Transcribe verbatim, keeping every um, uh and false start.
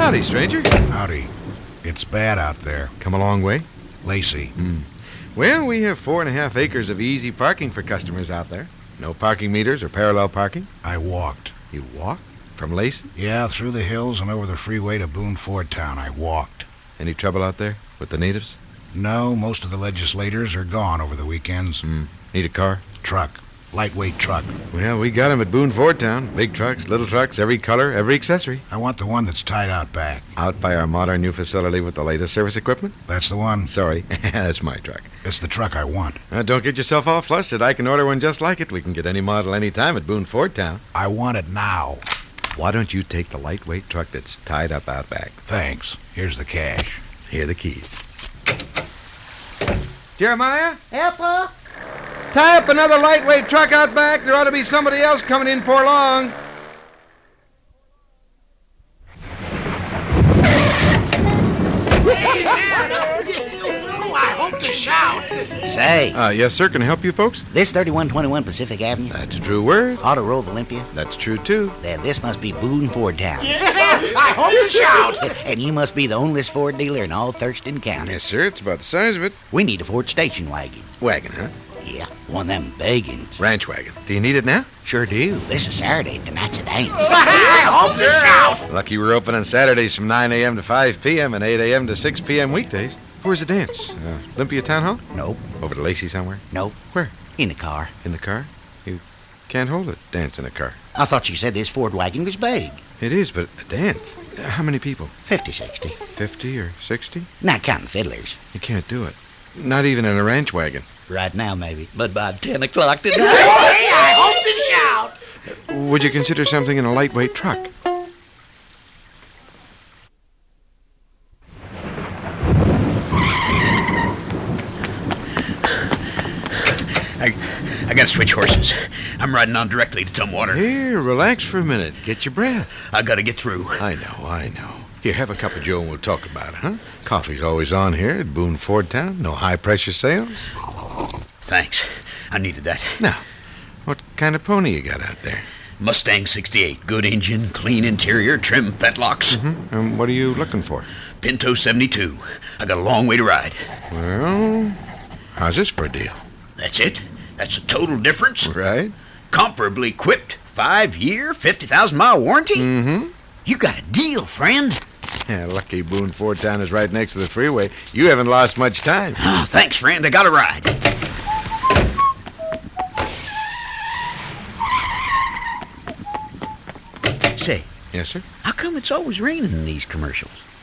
Howdy, stranger. Howdy. It's bad out there. Come a long way? Lacey. Mm. Well, we have four and a half acres of easy parking for customers out there. No parking meters or parallel parking. I walked. You walked? From Lacey? Yeah, through the hills and over the freeway to Boone Ford Town. I walked. Any trouble out there with the natives? No, most of the legislators are gone over the weekends. Mm. Need a car? Truck. Lightweight truck. Well, we got 'em at Boone Ford Town. Big trucks, little trucks, every color, every accessory. I want the one that's tied out back. Out by our modern new facility with the latest service equipment? That's the one. Sorry, that's my truck. It's the truck I want. Uh, don't get yourself all flustered. I can order one just like it. We can get any model any time at Boone Ford Town. I want it now. Why don't you take the lightweight truck that's tied up out back? Thanks. Here's the cash. Here are the keys. Jeremiah? Yeah, Pa? Tie up another lightweight truck out back. There ought to be somebody else coming in for long. I hope to shout. Say, Uh, yes, sir. Can I help you folks? this thirty-one twenty-one Pacific Avenue, That's a true word. Auto Roll Olympia, That's true, too. then this must be Boone Ford Town. I hope to shout. And you must be the onlyest Ford dealer in all Thurston County. Yes, sir. It's about the size of it. We need a Ford station wagon. Wagon, huh? Yeah, one of them big ones. Ranch wagon. Do you need it now? Sure do. This is Saturday, and tonight's a dance. I hope to shout. Lucky we're open on Saturdays from nine a.m. to five p.m. and eight a.m. to six p.m. weekdays. Where's the dance? Uh, Olympia Town Hall? Nope, Over to Lacey somewhere? nope. Where? In the car. In the car? You can't hold a dance in a car. I thought you said this Ford wagon was big. It is, but a dance? How many people? fifty, sixty. Fifty or sixty? Not counting fiddlers. You can't do it. Not even in a ranch wagon. Right now, maybe. But by ten o'clock tonight. Hey, I hope to shout. Would you consider something in a lightweight truck? I, I gotta switch horses. I'm riding on directly to Tumwater. Here, relax for a minute. Get your breath. I gotta get through. I know, I know. Here, have a cup of Joe and we'll talk about it, huh? Coffee's always on here at Boone Ford Town. No high-pressure sales. Thanks. I needed that. Now, what kind of pony you got out there? Mustang sixty-eight. Good engine, clean interior, trim fetlocks. Mm-hmm. And what are you looking for? Pinto seventy-two. I got a long way to ride. Well, how's this for a deal? That's it. That's a total difference. Right? Comparably equipped. Five-year, fifty thousand mile warranty. Mm-hmm. You got a deal, friend. Yeah, lucky Boone Ford Town is right next to the freeway. You haven't lost much time. Oh, thanks, friend. I got a ride. Say, Yes, sir? how come it's always raining in these commercials?